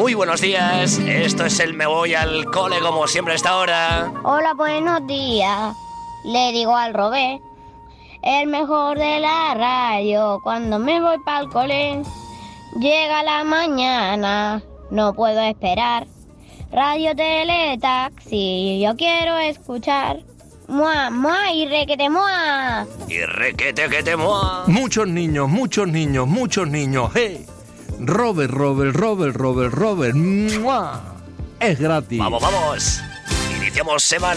Muy buenos días, esto es el Me Voy al Cole como siempre a esta hora. Hola, buenos días, le digo al Robert, el mejor de la radio. Cuando me voy pa'l cole, llega la mañana, no puedo esperar. Radio, tele, taxi, yo quiero escuchar. Mua, mua y requete mua. Y requete que te mua. Muchos niños, ¡hey! Robert, ¡mua! Es gratis. Vamos, iniciamos semana.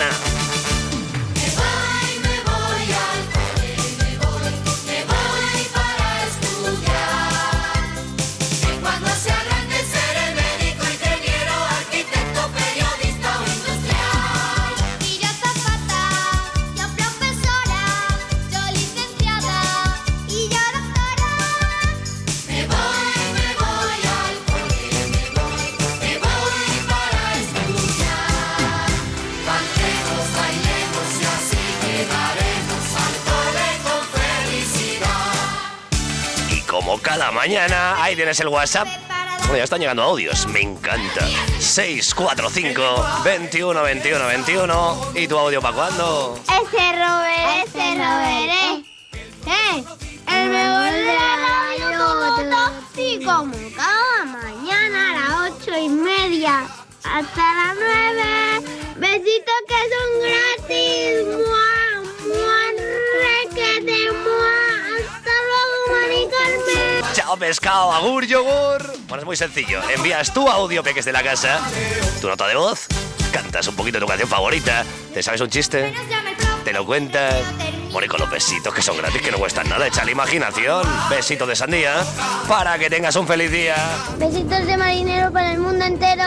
Como cada mañana, ahí tienes el WhatsApp. Bueno, ya están llegando audios, me encanta. 645 21 21 21. ¿Y tu audio para cuándo? Ese Robert, el mejor de la radio todo y como cada mañana a las 8:30 hasta las 9. Besitos que son gratis. ¡Mua, mua, requete, mua! ¡Hasta luego, Mari Carmen! Chao, pescado, agur, yogur. Bueno, es muy sencillo. Envías tu audio, peques de la casa, tu nota de voz, cantas un poquito de tu canción favorita, te sabes un chiste, te lo cuentas. Bueno, y con los besitos que son gratis, que no cuestan nada, echa la imaginación. Besitos de sandía para que tengas un feliz día. Besitos de marinero para el mundo entero.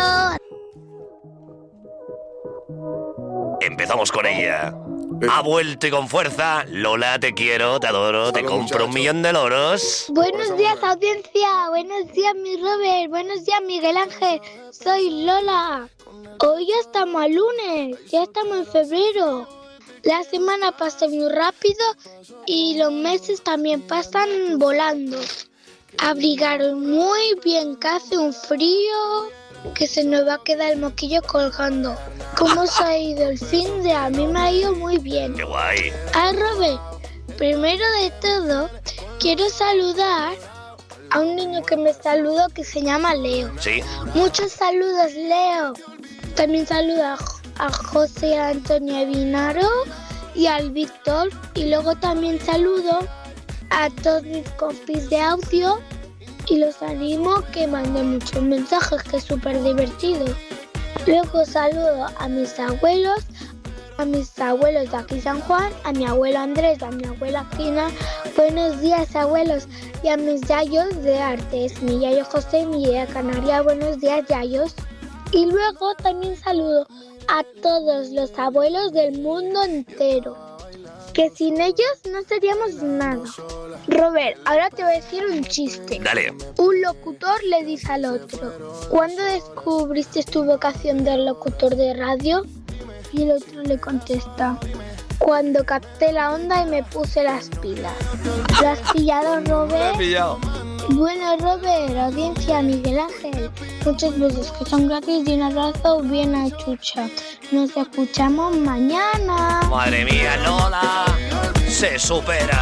Empezamos con ella. Ha vuelto y con fuerza. Lola, te quiero, te adoro, te compro 1.000.000 de loros. Buenos días, audiencia. Buenos días, mi Robert. Buenos días, Miguel Ángel. Soy Lola. Hoy ya estamos a lunes. Ya estamos en febrero. La semana pasa muy rápido y los meses también pasan volando. Abrigaros muy bien, que hace un frío que se nos va a quedar el moquillo colgando. ¿Cómo se ha ido el fin de? A mí me ha ido muy bien. ¡Qué guay! Robert, primero de todo, quiero saludar a un niño que me saludó que se llama Leo. Sí. Muchos saludos, Leo. También saludo a José Antonio Vinaro y al Víctor. Y luego también saludo a todos mis compis de audio y los animo que manden muchos mensajes, que es súper divertido. Luego saludo a mis abuelos de aquí San Juan, a mi abuelo Andrés, a mi abuela Gina. Buenos días, abuelos. Y a mis yayos de artes, mi yayo José y mi yaya Canaria. Buenos días, yayos. Y luego también saludo a todos los abuelos del mundo entero, que sin ellos no seríamos nada. Robert, ahora te voy a decir un chiste. Dale. Un locutor le dice al otro: ¿cuándo descubriste tu vocación de locutor de radio? Y el otro le contesta: cuando capté la onda y me puse las pilas. ¿Lo has pillado, Robert? Me he pillado. Bueno, Robert, audiencia, Miguel Ángel, muchos besos que son gratis y un abrazo bien a Chucha. Nos escuchamos mañana. Madre mía, Lola. Se supera.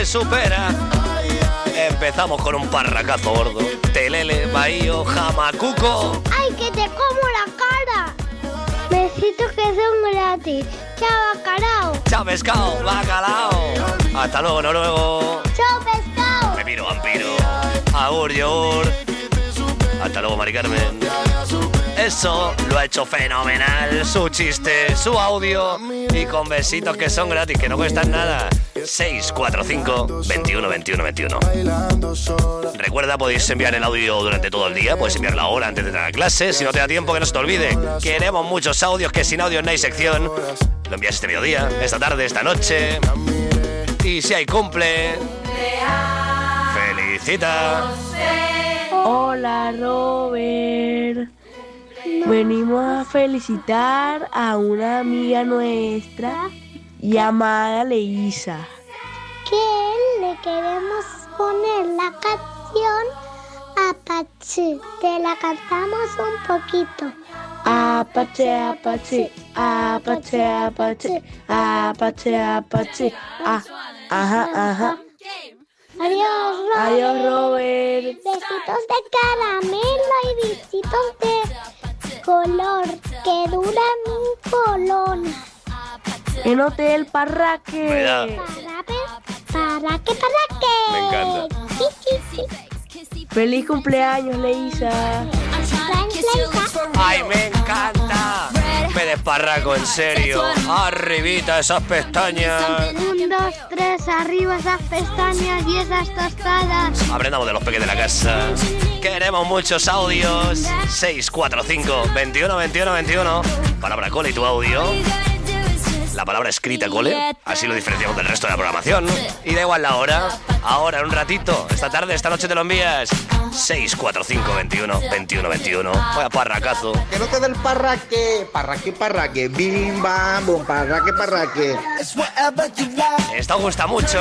Empezamos con un parracazo gordo. Telele, bahío, jamacuco. ¡Ay, que te como la cara! Besitos que son gratis. ¡Chao, bacalao! Chao, pescado, bacalao. Hasta luego, noruego. ¡Chao, pescado! Me piro, vampiro. Agur, yogur. Hasta luego, Mari Carmen. Eso lo ha hecho fenomenal. Su chiste, su audio y con besitos que son gratis, que no cuestan nada. 645 21 21 21. Recuerda, podéis enviar el audio durante todo el día. Puedes enviarlo ahora antes de entrar a clase. Si no te da tiempo, que no se te olvide. Queremos muchos audios, que sin audio no hay sección. Lo envías este mediodía, esta tarde, esta noche. Y si hay cumple, felicita. Hola, Robert. Venimos a felicitar a una amiga nuestra llamada Leisa. Que le queremos poner la canción a Apache. Te la cantamos un poquito. Apache, Apache, Apache, Apache, Apache, Apache. Ajá, ajá. Adiós, Robert. Adiós, Robert. Besitos de caramelo y besitos de color que duran un colón. En Hotel Parraque. Cuidado. Parraque. Me encanta. Feliz cumpleaños, Leisa. ¡Ay, me encanta! Me desparraco, en serio. Arribita esas pestañas. 1, 2, 3, arriba esas pestañas y esas tostadas. Aprendamos de los peques de la casa. Queremos muchos audios. 645 21 21 21. Palabra cole y tu audio. La palabra escrita cole. Así lo diferenciamos del resto de la programación. Y da igual la hora. Ahora, en un ratito. Esta tarde, esta noche te lo envías. 645 21 21 21. Vaya parracazo. Que no te dé el parraque. Parraque. Bim, bam, bum, parraque. Esto gusta mucho,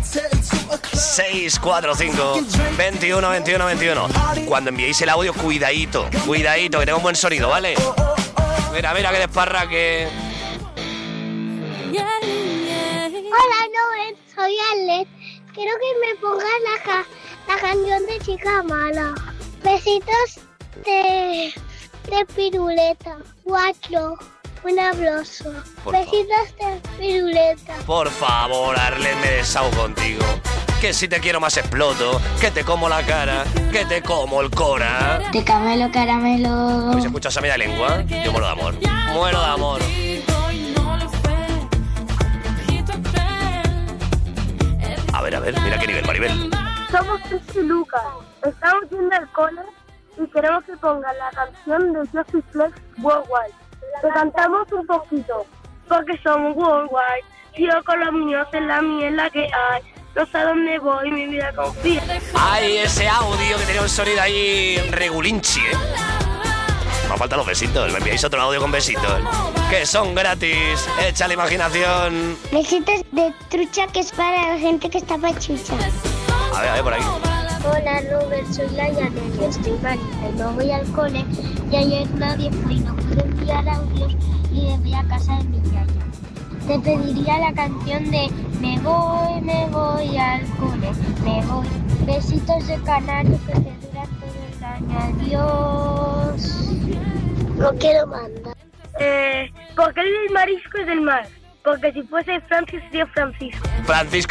645 21 21 21. Cuando enviéis el audio, cuidadito, que tenga un buen sonido, ¿vale? Mira que desparraque. Hola, Noel, soy Alex. Quiero que me pongas la canción de Chica Mala. Besitos de piruleta. 4. Un abrazo. Besitos de piruleta. Por favor, Arlen, me desahogo contigo. Que si te quiero más exploto, que te como la cara, que te como el cora. De caramelo. ¿Habéis escuchado esa media lengua? Yo muero de amor. Muero de amor. A ver, mira qué nivel, Maribel. Somos Cristi y Lucas. Estamos yendo al cole y queremos que pongan la canción de Justice Flex Worldwide. Te cantamos un poquito, porque somos worldwide. Yo con los míos en la mía es la que hay. No sé a dónde voy, mi vida confía. Ay, ese audio que tenía un sonido ahí regulinchi, Me faltan los besitos, me enviáis otro audio con besitos. Que son gratis, echa la imaginación. Besitos de trucha que es para la gente que está pachucha. A ver, por aquí. Hola, Robert, soy la Yanel, estoy malita y no voy al cole. Y ayer nadie fue y no pude enviar audios y debí a casa de mi yaya. Te pediría la canción de Me voy al cole, me voy. Besitos de canario que te duran todo el año. Adiós. No quiero mandar. Porque el marisco es del mar. Porque si fuese Francis sería Francisco. Francisco.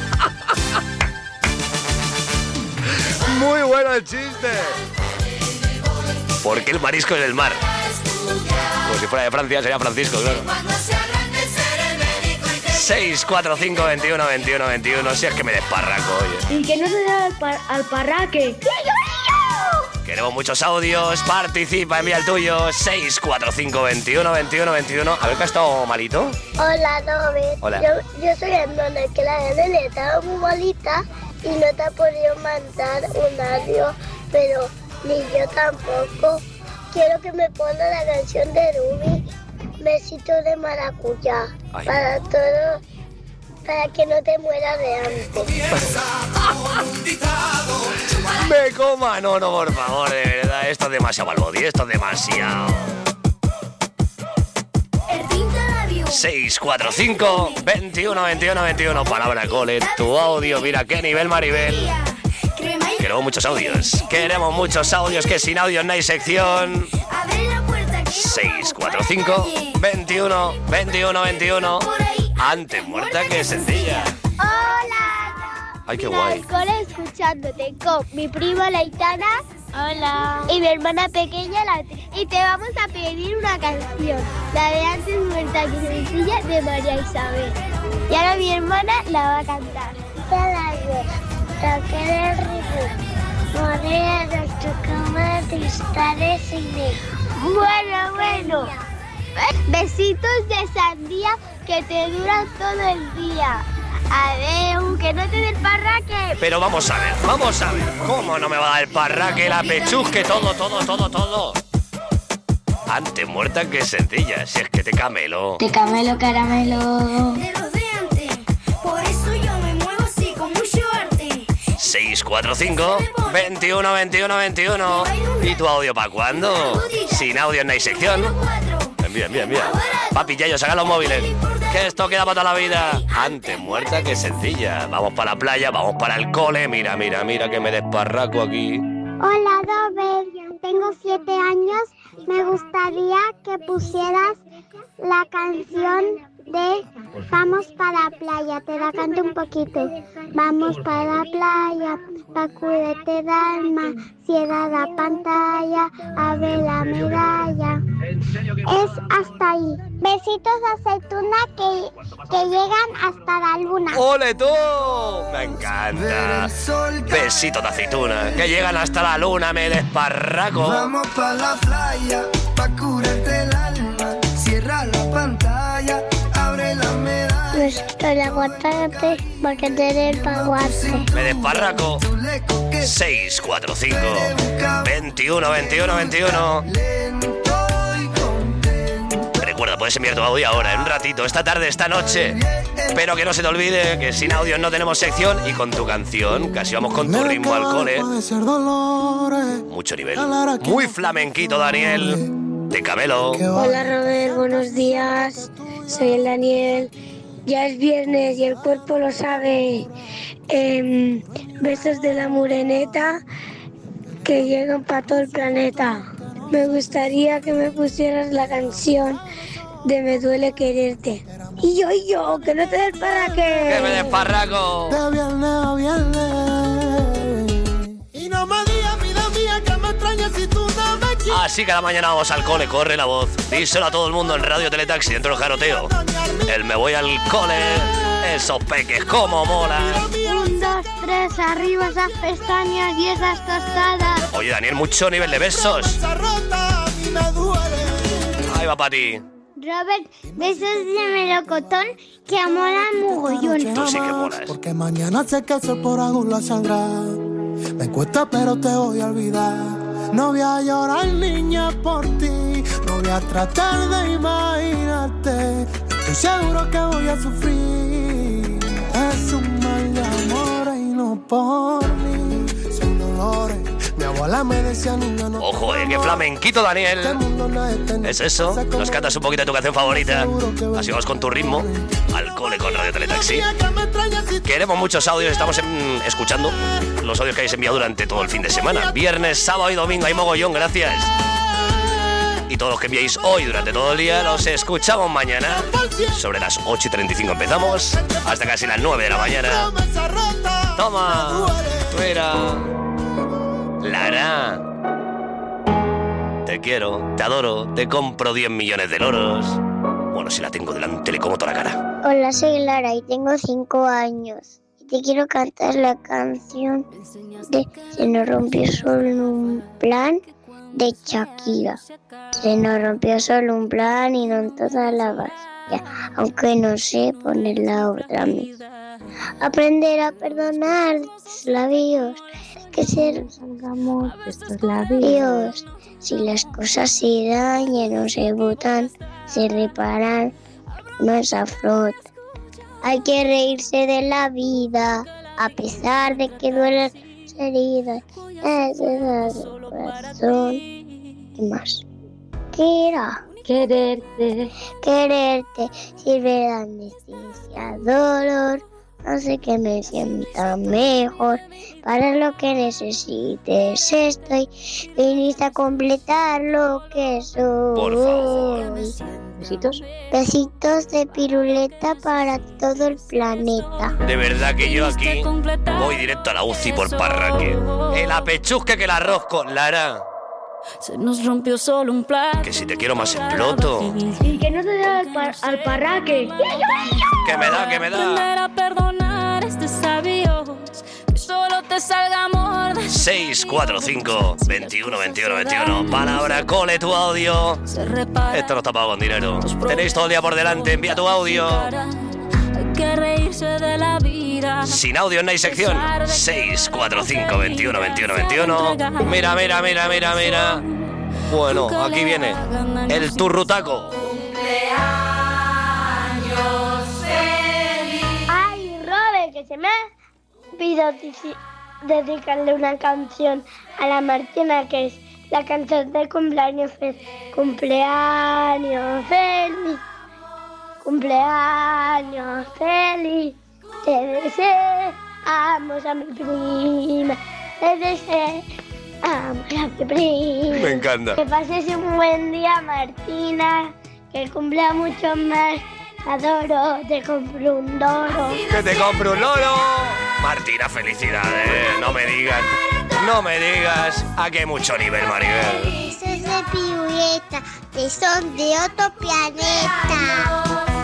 Muy bueno el chiste. Porque el marisco es del mar. Pues si fuera de Francia sería Francisco, claro. 645 21 21 21. Si es que me desparraco, oye. Y que no se da al parraque. Queremos muchos audios. Participa, envía el tuyo. 645 21 21 21. A ver, que ha estado malito. Hola, Robert. Hola. Yo soy Andona, que la Yanel estaba muy malita y no te ha podido mandar un audio, pero ni yo tampoco. Quiero que me ponga la canción de Ruby, Besito de Maracuyá. Ay. Para todo, para que no te mueras de hambre. Me coma. No, por favor, de verdad. Esto es demasiado balbodí, esto es demasiado. 645 21 21 21. Palabra cole, tu audio. Mira qué nivel, Maribel. Queremos muchos audios. Queremos muchos audios, que sin audios no hay sección. 645 21 21 21. Antes muerta que sencilla. Hola. Ay, qué guay. Cole escuchándote con mi prima Laitana. Hola. Y mi hermana pequeña, la y te vamos a pedir una canción. La de Antes muerta que sencilla, de María Isabel. Y ahora mi hermana la va a cantar. Toque ritmo, morir nuestro cama de cristales sin mí. Bueno. Besitos de sandía que te duran todo el día. Adeu, que no te dé el parraque. Pero vamos a ver. ¿Cómo no me va a dar el parraque, la pechusque, todo? Antes muerta que sencilla, si es que te camelo. Te camelo caramelo. De los de antes, por eso yo me muevo así con mucho arte. 645 21 21 21. ¿Y tu audio para cuándo? Sin audio no hay sección. Bien. Papi, Yayo, saca los móviles. Que esto queda para toda la vida. Antes muerta que sencilla. Vamos para la playa, vamos para el cole. Mira que me desparraco aquí. Hola, Robert. Tengo 7 años. Me gustaría que pusieras la canción de Vamos para la playa. Te la canto un poquito. Vamos para la playa, sacúdete de alma, cierra la pantalla, abre la medalla. Es hasta ahí. Besitos de aceituna que llegan hasta la luna. ¡Ole tú! Me encanta. Besitos de aceituna que llegan hasta la luna, me desparraco. Vamos para la playa, pa' curarte el alma, cierra la pantalla, abre la medalla. Nuestra aguacate porque tener paguarte. Me desparraco. 645 21 21 21. Recuerda, puedes enviar tu audio ahora, en un ratito, esta tarde, esta noche. Pero que no se te olvide que sin audio no tenemos sección y con tu canción, casi vamos con tu ritmo al cole. Mucho nivel. Muy flamenquito, Daniel. De Camelo. Hola, Robert, buenos días. Soy el Daniel. Ya es viernes y el cuerpo lo sabe. Besos de la Moreneta que llegan para todo el planeta. Me gustaría que me pusieras la canción de Me duele quererte. Y yo, que no te desparraques. ¡Que me desparraco! De viernes a viernes. Y no me digas, vida mía, que me extrañas si tú no me quieres. Así que a la mañana vamos al cole, corre la voz. Díselo a todo el mundo en Radio Teletaxi, dentro del jaroteo. El me voy al cole, esos peques, cómo mola. 1, 2, 3, arriba esas pestañas y esas tostadas. Oye, Daniel, mucho nivel de besos. Ahí va para ti. Robert, besos de melocotón que mola mogollón. Tú sí que molas. Porque mañana sé que el sol por algún la sangra. Me cuesta pero te voy a olvidar. No voy a llorar, niña, por ti. No voy a tratar de imaginarte. Estoy seguro que voy a sufrir. Es un mal de amor y no por mí. Son dolores. Mi abuela me decía, niña, no. Ojo, qué flamenquito, Daniel. Es eso, nos cantas un poquito de tu canción favorita. Así vamos con tu ritmo al cole con Radio Teletaxi. Queremos muchos audios, estamos escuchando los audios que habéis enviado durante todo el fin de semana. Viernes, sábado y domingo, hay mogollón, gracias. Y todos los que enviáis hoy durante todo el día los escuchamos mañana. Sobre las 8:35 empezamos, hasta casi las 9 de la mañana. Toma, mira. Lara, te quiero, te adoro, te compro 10 millones de loros. Bueno, si la tengo delante le como toda la cara. Hola, soy Lara y tengo 5 años. Y te quiero cantar la canción de Se nos rompió solo un plan de Shakira. Se nos rompió solo un plan y no en toda la valla, aunque no sé poner la otra mitad. Aprender a perdonar tus labios, que se salgamos de estos labios. Si las cosas se dañan o se botan, se reparan, no se afrontan. Hay que reírse de la vida, a pesar de que duelen las heridas. Es el corazón. ¿Qué más? ¿Qué era? Quererte sirve de anestesia, dolor. Hace que me sienta mejor. Para lo que necesites estoy. Viniste a completar lo que soy. Por favor. Besitos. Besitos de piruleta para todo el planeta. De verdad que yo aquí voy directo a la UCI por parraque. El apechusque que la rosco, Lara. Se nos rompió solo un plan. Que si te quiero más exploto. Y que no te dé al parraque. Que me da. Aprender a perdonar es de sabios. Que solo te salga amor de 645 21 21 21. Palabra cole tu audio. se repara. Esto no está pago con dinero. Tenéis todo el día por delante, envía tu audio. Hay que reírse de la vida. Sin audio no hay sección. 645 21 21 21. Mira. Bueno, aquí viene el turrutaco. Ay, Robert, que se me ha dedicarle una canción a la Martina, que es la canción de cumpleaños feliz. Cumpleaños feliz, cumpleaños feliz, te deseamos a mi prima, te deseamos a mi prima. Me encanta. Que pases un buen día, Martina, que cumpla mucho más. Adoro, te compro un loro. ¡Que te compro un loro! Martina, felicidades. No me digas. Aquí hay mucho nivel, Maribel. Eso es de piruleta, que son de otro planeta.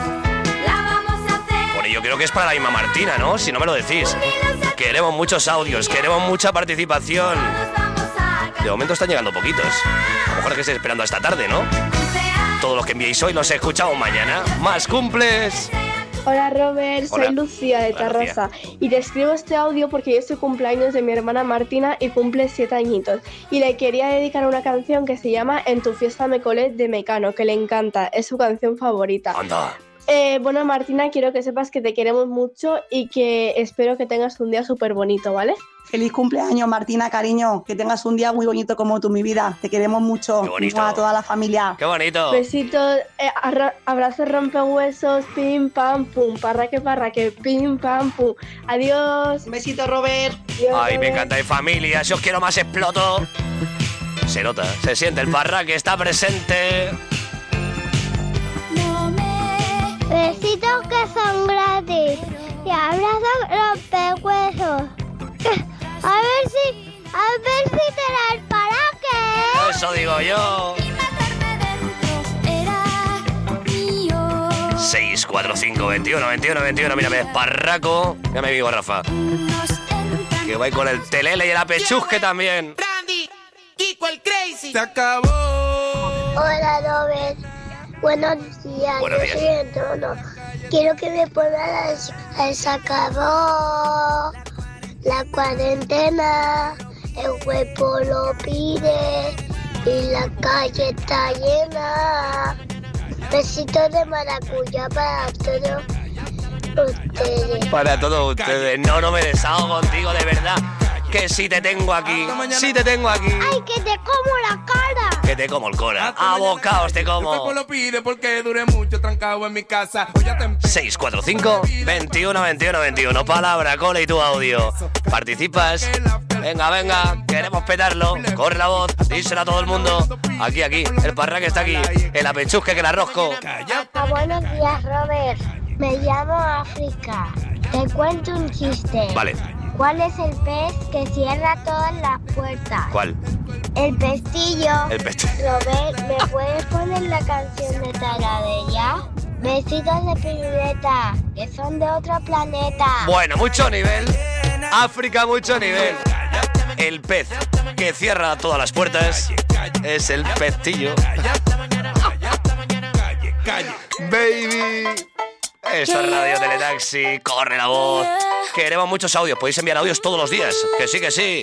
Bueno, yo creo que es para la misma Martina, ¿no? Si no me lo decís. Queremos muchos audios, queremos mucha participación. De momento están llegando poquitos. A lo mejor es que estéis esperando esta tarde, ¿no? Todos los que enviéis hoy los escuchamos mañana. ¡Más cumples! Hola Robert, Hola. soy Lucía de Tarrasa y te escribo este audio porque es el cumpleaños de mi hermana Martina y cumple 7 añitos y le quería dedicar una canción que se llama En tu fiesta me colé de Mecano, que le encanta, es su canción favorita. Anda. Bueno Martina, quiero que sepas que te queremos mucho y que espero que tengas un día súper bonito, ¿vale? Feliz cumpleaños, Martina, cariño. Que tengas un día muy bonito como tú, mi vida. Te queremos mucho. Qué bonito. A toda la familia. ¡Qué bonito! Besitos, abrazos rompehuesos, pim pam pum, parraque, pim pam pum. Adiós. Un besito, Robert. Adiós, Ay, me Robert. encanta, de familia. Si os quiero más, exploto. Se nota, se siente el parraque, está presente. Besitos que son gratis y abrazos rompehuesos. A ver si te da el paraque. Eso digo yo. 645 21 21 21. Mírame, parraco. Ya me digo, Rafa. Que voy con el telele y el apechusque también. Brandy, Kiko el Crazy. Se acabó. Hola, Robert. Buenos días. Buenos días. Yo soy el Trono. Quiero que me pongas se acabó la cuarentena. El cuerpo lo pide y la calle está llena. Besitos de maracuyá para todos ustedes. Para todos ustedes. No me desahogo contigo, de verdad. Que si te tengo aquí. Si te tengo aquí. ¡Ay, que te como la cara! Que te como el cora. A bocaos te El como. cuerpo lo pide porque duré mucho trancado en mi casa. 645 21 21 21. Palabra, cola y tu audio. Participas. Venga, queremos petarlo. Corre la voz, díselo a todo el mundo. Aquí, el parraque está aquí. El apechusque que la rosco. Buenos días, Robert. Me llamo África. Te cuento un chiste. Vale. ¿Cuál es el pez que cierra todas las puertas? ¿Cuál? El pestillo. El pestillo. Robert, ¿me puedes poner la canción de Taradella? Besitos de piruleta, que son de otro planeta. Bueno, mucho nivel. África, mucho nivel. El pez que cierra todas las puertas es el pestillo. Baby. Esto es Radio Teletaxi. Corre la voz. Queremos muchos audios. Podéis enviar audios todos los días. Que sí.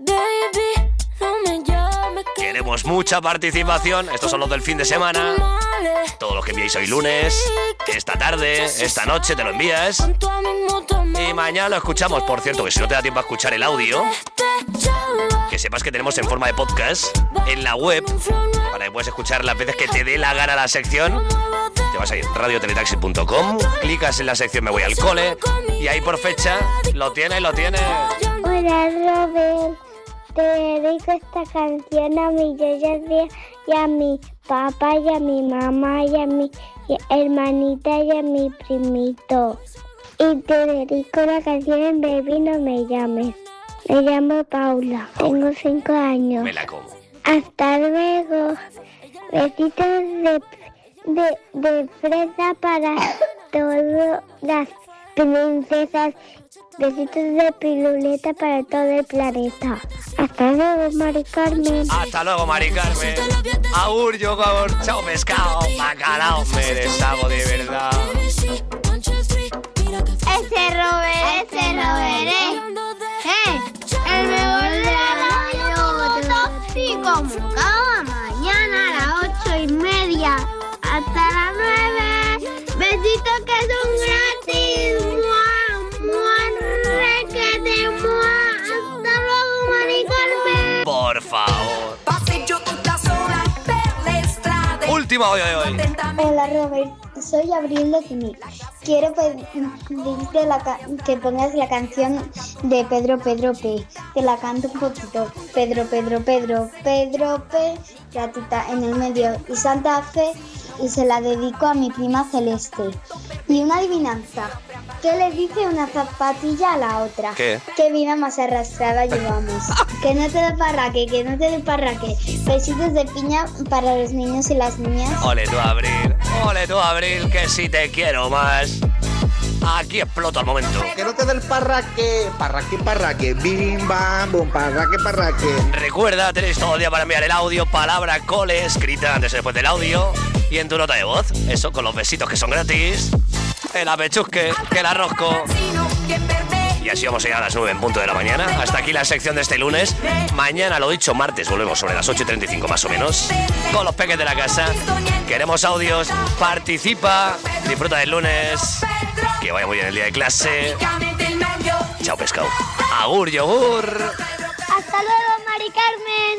Queremos mucha participación. Estos son los del fin de semana. Todos los que enviáis hoy lunes, esta tarde, esta noche te lo envías. Y mañana lo escuchamos. Por cierto, que si no te da tiempo a escuchar el audio, que sepas que tenemos en forma de podcast en la web, para que puedas escuchar las veces que te dé la gana la sección. Te vas a ir radioteletaxi.com, clicas en la sección Me voy al cole y ahí por fecha lo tienes. Hola, Robert. Te dedico esta canción a mi Yoya y a mi papá y a mi mamá y a mi hermanita y a mi primito. Y te dedico la canción Baby No Me Llames. Me llamo Paula. Tengo 5 años. Me la como. Hasta luego. Besitos de fresa para todas las princesas. Besitos de piruleta para todo el planeta. Hasta luego, Mari Carmen. Hasta luego, Mari Carmen. Agur, yogur, chao pescado, bacalao. Me deshago de verdad. Ese Robert, el mejor de la radio. Y como cada mañana a las 8:30 hasta las 9. Besitos que son gratis. ¡Mua! ¡Mua! ¡Requete! ¡Mua! ¡Hasta Último audio de hoy. Hola Robert, soy Abril de Cunic. Quiero pedirte que pongas la canción de Pedro P. Te la canto un poquito. Pedro P, gatita en el medio y Santa Fe, y se la dedico a mi prima Celeste. Y una adivinanza. ¿Qué le dice una zapatilla a la otra? ¿Qué? ¿Qué vida más arrastrada llevamos? Que no te dé parraque, que no te dé parraque. Besitos de piña para los niños y las niñas. Ole tú, Abril, que si te quiero más. Aquí exploto al momento. Que no te dé el parraque, parraque, bim, bam, bum, parraque. Recuerda, tenéis todo el día para enviar el audio, palabra cole, escrita antes y después del audio, y en tu nota de voz, eso, con los besitos que son gratis, el apechusque, que el arrosco. Y así vamos a llegar a las 9 en punto de la mañana. Hasta aquí la sección de este lunes. Mañana, lo dicho, martes, volvemos sobre las 8:35 más o menos, con los peques de la casa. Queremos audios, participa, disfruta del lunes, que vaya muy bien el día de clase. Chao, pescado. Agur, yogur. Hasta luego, Mari Carmen.